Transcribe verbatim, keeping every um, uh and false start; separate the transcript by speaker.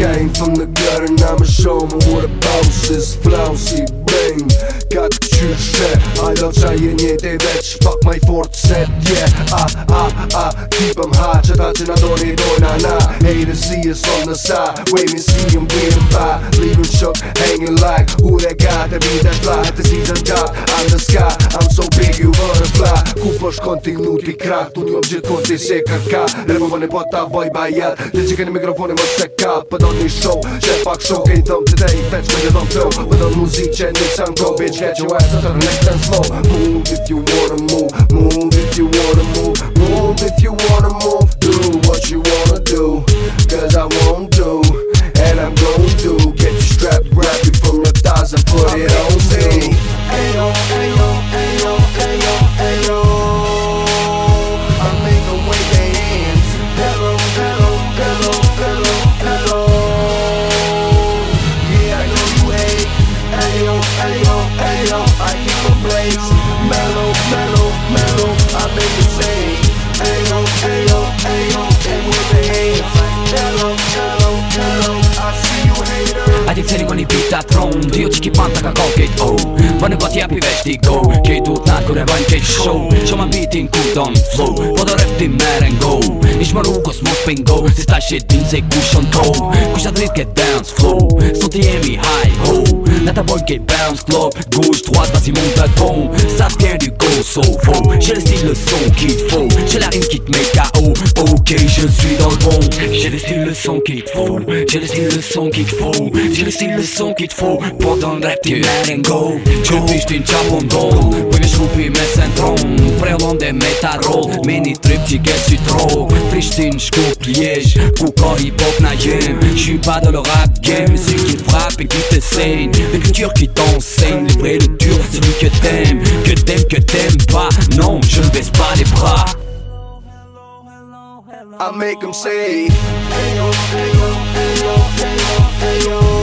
Speaker 1: Came from the gutter and I'ma show 'em what the boss is. Flousy, bang, got the qyshe Ajo qaje njete veç pak maj fort set Yeah, ah, ah, ah, keep 'em high Qëta që na doni dojna na Haters see us on the side Wait and see 'em getting by Leave 'em shook, hanging like Who that guy that be that fly At the season top, I'm the sky I'm so big you butterfly Ku po shkon ti gnu ti krak Tu njom gjithmon ti se kërka Removoni po ta boj bajat Dhe që keni mikrofoni më se ka Pëdo një show, që pak show Kej thëm të tej feq me një thëm flow Pëdo muzik që një sam go Bitch get your ass out of the next and slow Move if you wanna move Move if you wanna move Move if you wanna move Do what you wanna do Cause I won't do And I'm gon' do Get you strapped, grab you from your thighs And put it on me Ayo, ayo, ayo, ayo, ayo I make them wave their hands Hello, hello, hello, hello, hello Yeah, I know you hate Ayo, ayo, ayo I keep them blaze Mellow, mellow, mellow I make it say Ayo, ayo, ayo And with their hands Hello, hello, hello I see you hater
Speaker 2: A ti këseri koni pita tron Dio që ki panta ka ko kejt oh Bënë gati api veç ti go Kejt u t'nat kur e bëjnë kejt show Qo ma bitin ku don flow Po do rap ti mer and go Ish më rrugos mos pingo Si sta shit din se ku shon to Kusha drit ke dance flow Sot ti jemi high ho Në ta boj kejt bounce club Gauche droite vas-y monte à ton Ça scared you go so faux J'ai le style le son qu'il te faut J'ai la rime qui te met K O Ok je suis dans le bon J'ai le style le son qu'il te faut J'ai le style le son qu'il te faut J'ai le style le son qu'il te faut Pendant le rap ti mer and go Që pishtin qapo ndon Poj me shrupi me centron Prellon dhe me ta roll Mini trip që ke si tro Prishtin shkup Liège Ku ka hip hop na jem J'suis pas dans le rap game C'est qui te frappe et qui te saigne Une culture qui t'enseigne Les vrais le dur celui que t'aimes Que t'aimes que t'aimes pas Non je ne baisse pas les bras
Speaker 1: I make 'em say Ayo, ayo, ayo, ayo, ayo